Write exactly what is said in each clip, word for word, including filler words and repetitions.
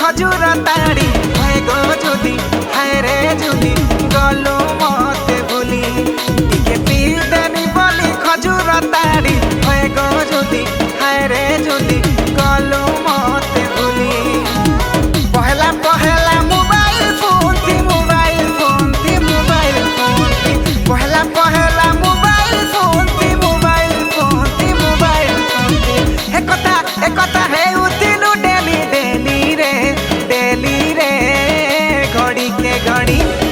खजूर ताड़ी है गो जुली है रे जुली गलो मत भूली टिके पी देनी बोली खजूर ताड़ी है गो जुली है रे जुली गलो मत भूली पहला पहला मोबाइल फोन थी मोबाइल फोन थी मोबाइल फोन थी पहला पहला मोबाइल फोन थी मोबाइल फोन थी मोबाइल फोन थी हे कथा हे कथा है उतिलु डेली डेली रे डेली रे घड़ी के घड़ी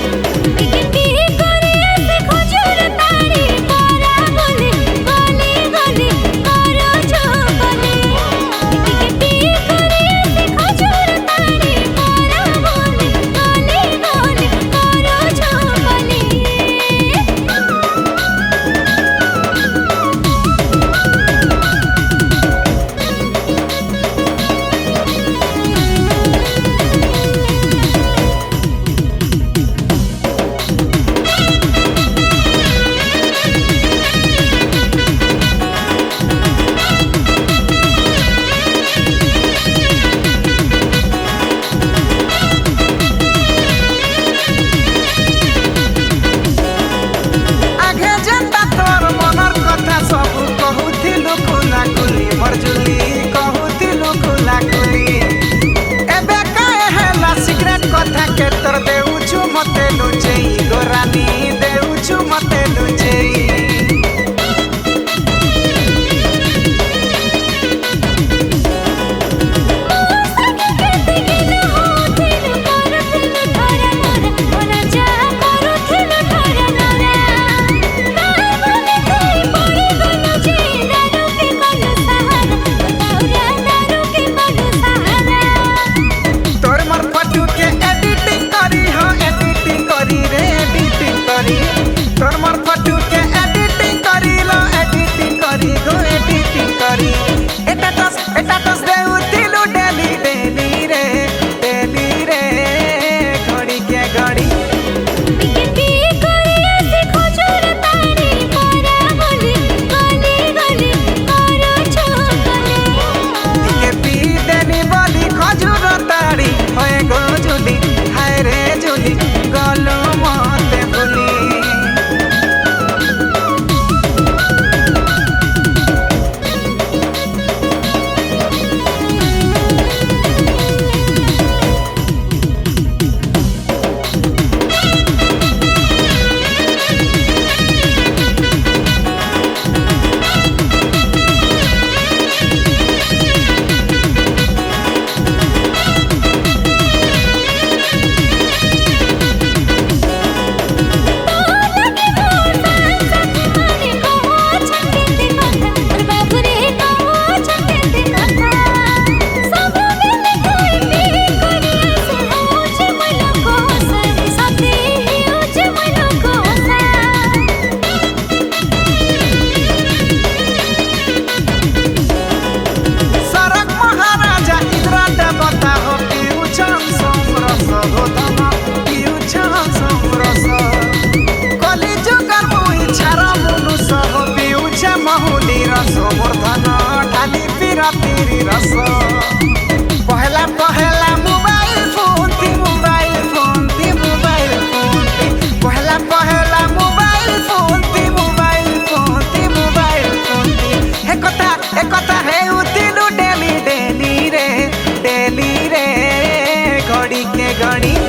मते लुचेई गोरानी देउछु मते लुचेई पहला पहला मोबाइल फोन थी मोबाइल फोन थी मोबाइल फोन थी पहला पहला मोबाइल फोन थी मोबाइल फोन थी मोबाइल फोन थी हे कथा हे कथा है उतिलु डेली डेली रे डेली रे घड़ी के घड़ी